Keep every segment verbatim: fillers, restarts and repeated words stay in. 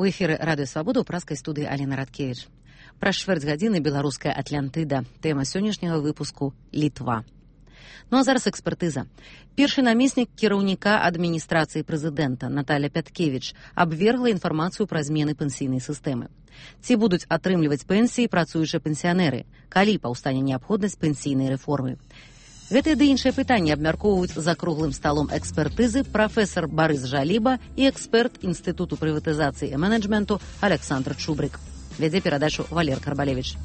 У эфіры радыё Свабода ў праскай студыі Алена Радкевіч. Праз чвэрць гадзіны беларуская Атлантыда. Тэма сённяшняга выпуску Літва. Ну а зараз экспертыза. Першы намеснік кіраўніка адміністрацыі прэзідэнта Наталя Пяткевіч абвергла інфармацыю пра змены пенсійнай сістэмы. Ці будуць атрымліваць пенсіі працуючыя пенсіянеры, калі паўстане неабходнасць пенсійнай рэформы? Гэтыя ды іншыя пытанні абмяркоўваюць за круглым сталом экспертызы прафесар Барыс Жаліба і эксперт Інстытуту прыватызацыі і менеджменту Александр Чубрык. Вядзе перадачу Валер Карбалевіч.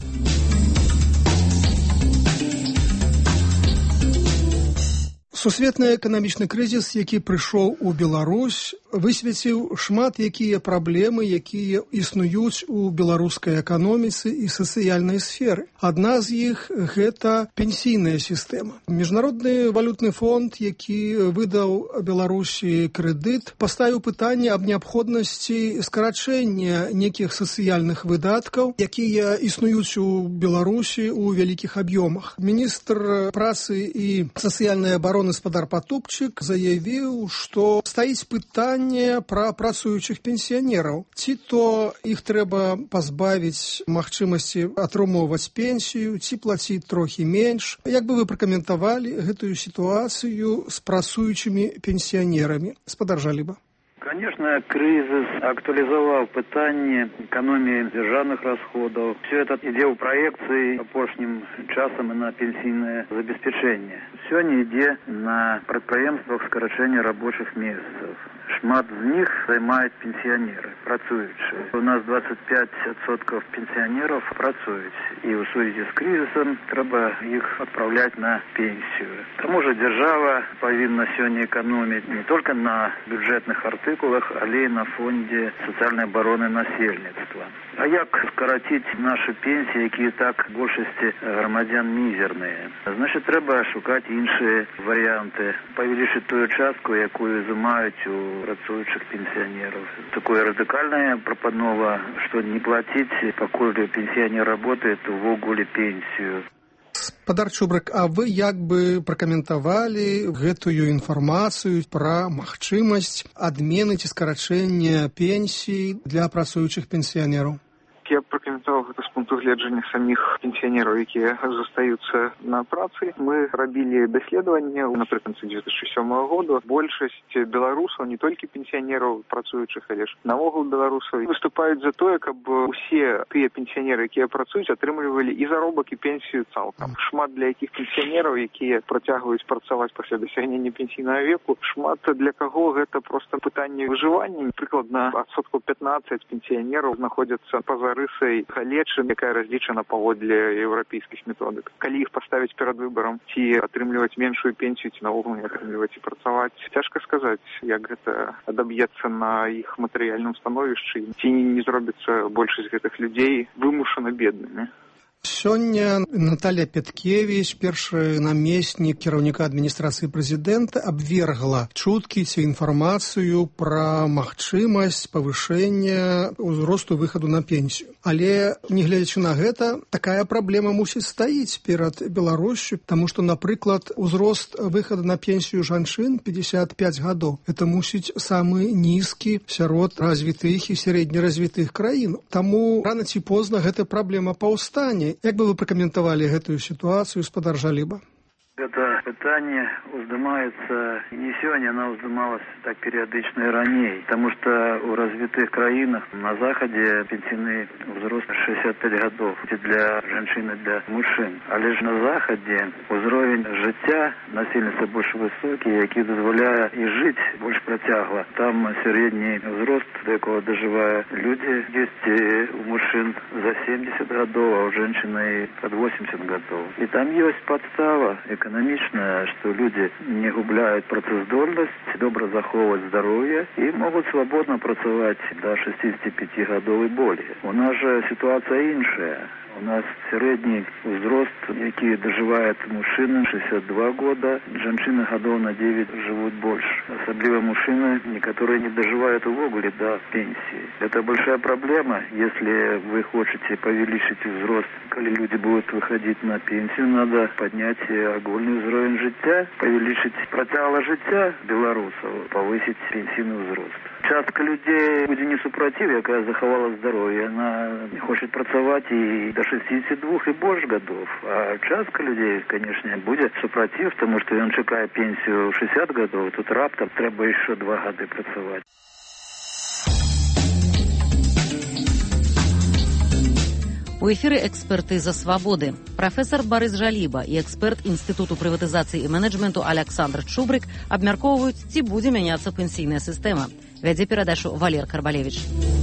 Сусветны эканамічны крызіс, які прыйшоў у Беларусь, высвеціў шмат якія праблемы, якія існуюць у беларускай эканоміцы і сацыяльнай сферы. Адна з іх – гэта пенсійная сістэма. Міжнародны валютны фонд, які выдаў Беларусі крэдыт, паставіў пытанне аб неабходнасці скарачэння нейкіх сацыяльных выдаткаў, якія існуюць у Беларусі ў вялікіх аб'ёмах. Міністр працы і сацыяльнай абароны гаспадар Патупчык заявіў, што стаіць пытанне пра працуючых пенсіянераў. Ці то іх трэба пазбавіць магчымасці атрымоўваць пенсію, ці плаціць трохі менш. Як бы вы пракаментавалі гэтую сітуацыю з працуючымі пенсіянерамі? Гаспадар Жаліба. Конечно, кризис актуализовал пытание экономии державных расходов. Все это ідзе ў проекции апошнім часам и на пенсийное обеспечение. Сегодня ідзе на предприемствах скорочения рабочих месяцев. Шмат з них займают пенсионеры, працуючие. У нас двадцать пять процентов пенсионеров працують. И в связи с кризисом треба их отправлять на пенсию. К тому же держава повинна сегодня экономить не только на бюджетных артикулах, але и на фонде социальной обороны насельництва. А як скоротить наши пенсии, які так в большості громадян мізерні? Значить, треба шукати інші варіанти. Повеличити ту частку, яку займають у працуючих пенсіонерів. Такое радикальне пропонова, що не платити, поки пенсіонер працює, увогуле пенсію. Гаспадар Чубрык, а вы як бы пракаментавалі гэтую інфармацыю пра магчымасць адмены ці скарачэння пенсій для працуючых пенсіянераў? Я пракаментаваў гэта з пункту гледжання саміх пенсіянераў, якія застаюцца на працы. Мы рабілі даследаванне напрыканцы две тысячи сёмага года. Большасць беларусаў, не толькі пенсіянераў працуючых, але ж наогул беларусаў, выступаюць за тое, каб усе тыя пенсіянеры, якія працуюць, атрымлівалі і заробак, і пенсію цалкам. Шмат для якіх пенсіянераў, якія працягваюць працаваць пасля дасягнення пенсійнага веку, шмат для каго гэта проста пытанне выжывання. Прыкладна адсоткаў пятнаццаць пенсіянераў знаходзяцца па-за рысай галечы, якая разлічана паводле еўрапейскіх методык. Калі іх паставіць перад выбарам, ці атрымліваць меншую пенсію, ці наогул не атрымліваць і працаваць, цяжка сказаць, як гэта адаб'ецца на іх матэрыяльным становішчы, ці не зробіцца большасць гэтых людзей вымушана беднымі. Сёння Наталя Пяткевіч, першы намеснік кіраўніка адміністрацыі прэзідэнта, абвергла чуткі ці інфармацыю пра магчымасць павышэння ўзросту выхаду на пенсію. Але, не гледзячы на гэта, такая праблема мусіць стаіць перад Беларуссю, таму што, напрыклад, узрост выхаду на пенсію жанчын пятьдесят пять гадоў. Гэта мусіць самы нізкі сярод развітых і сярэднеразвітых краін. Таму рана ці позна гэта праблема паўстане. Як бы вы пракаментавалі гэтую сітуацыю, гаспадар Жаліба? Это пытание уздымается не сегодня, оно уздымалось так периодично и ранее, потому что у развитых краинах на Заходе пенсийный возраст шестьдесят пять годов для женщин и для мужчин. А лишь на Заходе уровень життя насильництва больше высокий, який дозволяє и жить больше протягло. Там средний возраст, до якого доживают люди, есть у мужчин за семьдесят годов, а у женщин и под восемьдесят годов. И там есть подстава экономическая, что люди не губляют працаздольность, добра заховывать здоровье и могут свободно працавать до шестидесяти пяти годов и более. У нас же ситуация іншая. У нас средний узрост, який доживает мужчины, шестьдесят два года, женщины годов на девять живут больше. Особливо мужчины, которые не доживают увогуле до пенсии. Это большая проблема. Если вы хотите повеличить взрост, когда люди будут выходить на пенсию, надо поднять огульный уровень життя, повеличить протягло життя белорусов, повысить пенсийный взрост. Частка людей будзе не супраціў, якая захавала здароўе. Яна хоча працаваць і да шестидесяти двух і больш гадоў. А частка людей, конечно, будзе супраціў, тому што ён чакае пенсію ў шестьдесят гадоў, тут раптам трэба яшчэ два гады працаваць. У эфіры «Экспертыза свабоды». Прафесор Барыс Жаліба і эксперт Інстытуту прыватызацыі і менеджменту Александр Чубрык абмяркоўваюць, ці будзе мяняцца пенсійная сістэма. Вядзе перадачу Валер Карбалевіч.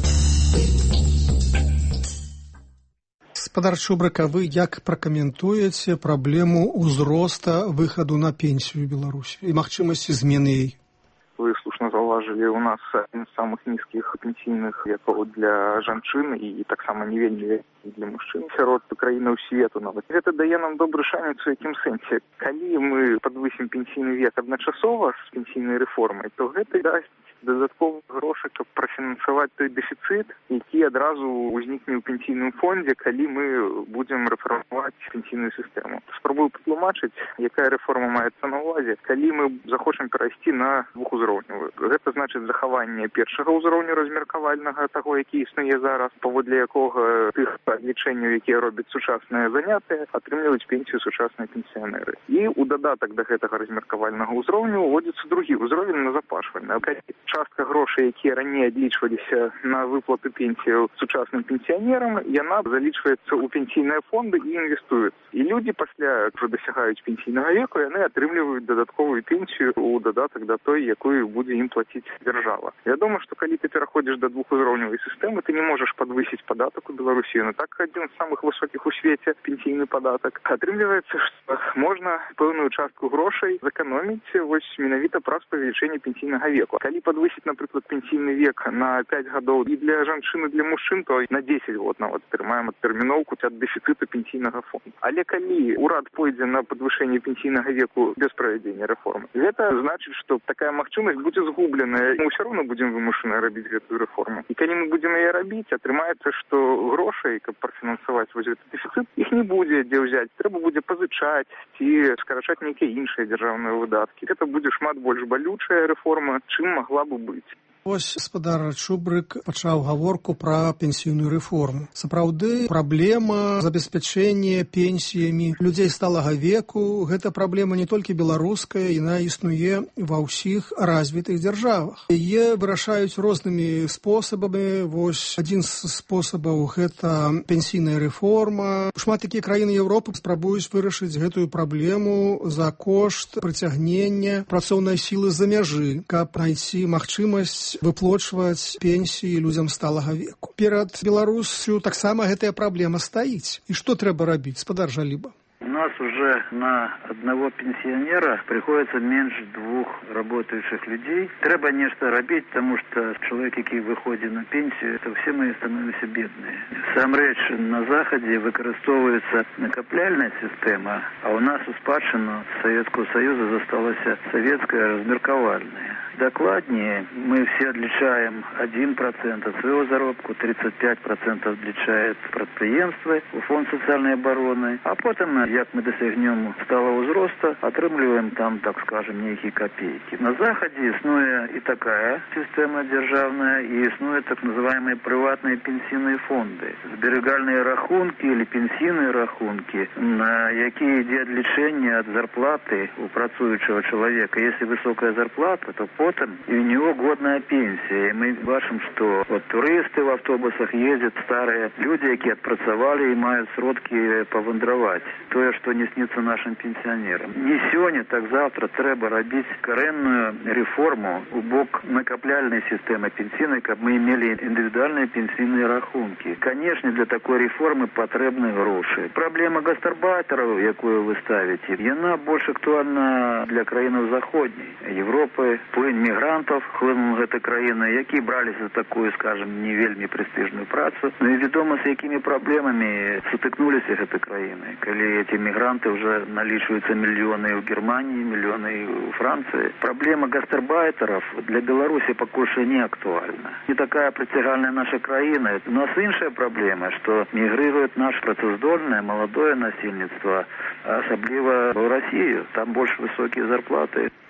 Гаспадар Чубрык, а вы як пракаментуеце праблему ўзроста выхаду на пенсію ў Беларусі і магчымасці змены яе? Вы слушно заўважылі, у нас адзін з самых нізкіх пенсійных векаў для жанчын і таксама не вельмі для мужчын сярод краінаў свету нават. Гэта дае нам добры шанец у якім сэнсе. Калі мы падвысім пенсійны век адначасова з пенсійнай рэформай, то гэта дасць дадатковых грошай, каб прафінансаваць той дэфіцыт, які адразу ўзнікне ў пенсійным фондзе, калі мы будзем рэфармаваць пенсійную сістэму. Спрабую патлумачыць, якая рэформа маецца на ўвазе, калі мы захочам перайсці на двухузроўневую. Гэта значыць захаванне першага ўзроўню размеркавальнага, таго, які існуе зараз, паводле якога тых адлічэнняў, якія робяць сучасныя занятыя, атрымліваюць пенсію сучасныя пенсіянеры. І ў дадатак да гэтага размеркавальнага ўзроўню ўводзіцца другі ўзровень на запашванне. Частка грошай, якія раней адлічваліся на выплаты пенсію сучасным пенсіянерам, яна залічваецца ў пенсійныя фонды і інвестуецца. І людзі пасля ўжо дасягаюць пенсійнага веку, яны атрымліваюць дадатковую пенсію ў дадатак да той, якую будзе ім плаціць дзяржава. Вядома, што калі ты пераходзіш да двухузроўневай сістэмы, ты не можаш падвысіць падатак у Беларусі. Ну так адзін з самых высокіх у свеце пенсійны падатак. Атрымліваецца, што можна пэўную частку грошай зэканоміць вось менавіта праз павелічэнне пенсійнага веку. Калі падвысіць, напрыклад, пенсійны век на пяць гадоў і для жанчын, і для мужчын, то на дзесяць год нават атрымаем адтэрміноўку ад дэфіцыту пенсійнага фонду. Але калі ўрад пойдзе на падвышэнне пенсійнага веку без правядзення рэформы, гэта значыць, што такая магчымасць будзе згубленая. Мы ўсё роўно будзем вымушаны рабіць гэтую рэформу. І калі мы будзем яе рабіць, атрымаецца, што грошай, каб прафінансаваць вось гэты дэфіцыт, іх не будзе дзе ўзяць. Трэба будзе пазычаць ці скарачаць нейкія іншыя дзяржаўныя выдаткі. Гэта будзе шмат больш балючая рэформа, чым магла бы быць. Вось гаспадар Чубрык пачаў гаворку пра пенсійную рэформу. Сапраўды, праблема забеспячэння пенсіямі людзей сталага веку, гэта праблема не толькі беларуская, яна існуе ва ўсіх развітых дзяржавах. Яе вырашаюць рознымі спосабамі. Вось адзін з спосабаў гэта пенсійная рэформа. Шмат якія краіны Еўропы спрабуюць вырашыць гэтую праблему за кошт прыцягнення працоўнай сілы з-за мяжы, каб знайсці магчымасць выплачваць пенсіі людзям сталага веку. Перад Беларусю таксама гэтая праблема стаіць. І што трэба рабіць, гаспадар Жаліба? У нас уже на одного пенсионера приходится меньше двух работающих людей. Треба нечто робить, потому что человек, який выходит на пенсию, это все мы становимся бедные. Сам речь на Заходе використовується накопляльная система, а у нас у спадщину Советского Союза засталась советская размерковальная. Докладнее, мы все отличаем один процент от своего заработка, тридцать пять процентов отличает предприемство, фонд социальной обороны, а потом, як мы досягнем сталого взроста, отрымливаем там, так скажем, некие копейки. На Заходе існує и такая система державная, и існує так называемые приватные пенсийные фонды. Сберегальные рахунки или пенсийные рахунки, на які йде отличение от зарплаты у працуючого человека. Если высокая зарплата, то потом и у него годная пенсия. И мы бачим, что вот туристы в автобусах ездят, старые люди, які отпрацовали и имеют сродки повандровать. То, что не снится нашим пенсионерам. Не сегодня, так завтра треба робить коренную реформу у бок накопляльной системы пенсийной, как мы имели индивидуальные пенсийные рахунки. Конечно, для такой реформы потребны гроши. Проблема гастарбайтеров, якую вы ставите, она больше актуальна для країн заходней Европы. Плынь мигрантов хлынул в этой країны, які брались за такую, скажем, не вельми престижную працу. Ну и ведомо, с якими проблемами сутыкнулись этой країни. Коли эти мигранты уже наличиваются миллионы в Германии, миллионы в Франции. Проблема гастарбайтеров для Беларуси пока что не актуальна. Не такая притягальная наша країна. У нас іншая проблема, что мигрирует наше працездольное, молодое насельництво, особливо в Россию. Там больше высокие зарплаты.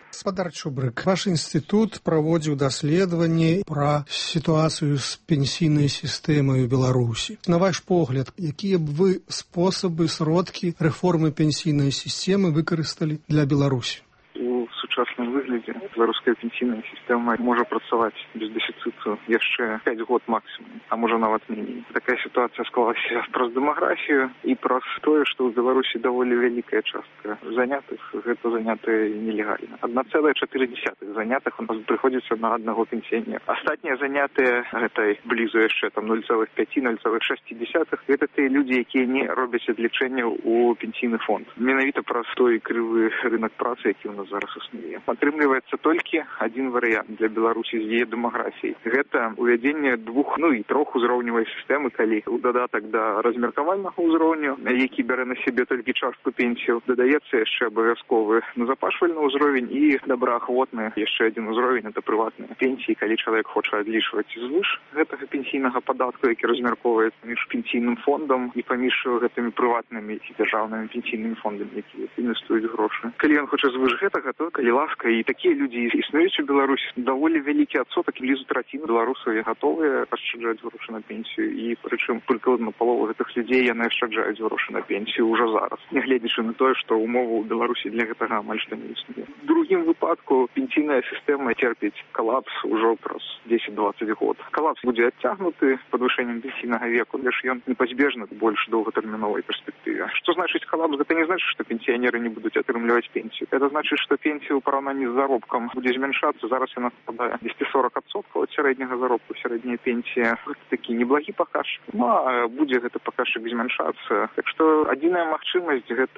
Гаспадар Чубрык, ваш інстытут праводзіў даследаванні пра сітуацыю з пенсійнай сістэмай у Беларусі. На ваш погляд, якія б вы спосабы, сродкі рэформы пенсійнай сістэмы выкарысталі для Беларусі? У сучасным выглядзе беларуская пенсійная сістэма можа працаваць без дэфіцыту яшчэ пяць год максімум, а можа нават меней. Такая сітуацыя склалася праз дэмаграфію і праз тое, што ў Беларусі даволі вялікая частка занятых гэта занятыя нелегальна. адна цэлая чатыры дзесятых занятых у нас прыходзіцца на аднаго пенсіянера. Астатнія занятыя гэтай блізу яшчэ там нуль цэлых пяць - нуль цэлых шэсць дзесятых гэта тыя людзі, якія не робяць адлічэнняў у пенсійны фонд. Менавіта праз той крывы рынок працы, які ў нас зараз існуе. Атрымліваецца толькі адзін варыянт для Беларусі з яе дэмаграфіяй. Гэта увядзенне двух, ну і трох узроўневай сістэмы, калі у дадатак да размеркавальнага ўзроўню, які бярэ на сябе толькі частку пенсію, дадаецца яшчэ абавязковы назапашвальны ўзровень і добраахвотны яшчэ адзін узровень, это прыватныя пенсіі, калі чалавек хоча адлічваць звыш гэтага пенсійнага падатку, які размяркоўваецца паміж пенсійным фондам і паміж гэтымі прыватнымі ці дзяржаўнымі пенсійнымі фондамі, якія інвестуюць грошы. Калі ён хоча звыш гэтага, то калі ласка, і такія людзі існуюць у Беларусі, даволі вялікі адсотак, блізу траціны беларусаў гатовыя ашчаджаць грошы на пенсію, і прычым прыкладна палова гэтых людзей яны ашчаджаюць грошы на пенсію ўжо зараз, нягледзячы на тое, што умова ў Беларусі для гэтага амаль што не існуе. У другім выпадку пенсійная сістэма церпіць калапс ужо праз дзесяць-дваццаць год. Калапс будзе адцягнуты падвышэннем пенсійнага веку, але ж ён непазбежны больш доўгатэрміновай перспектыве. Што значыць калапс? Гэта не значыць, што пенсіянеры не будуць атрымліваць пенсію. Это значыць, што пенсія ў параўнанні з заробкам будзе змяншацца. Зараз яна складае десять сорок адсоткаў ад сярэдняга заробку, сярэдняя пенсія. Гэта такі неблагі паказчык. Ну, а будзе гэты паказчык змяншацца. Так што адзіная магчымасць гэта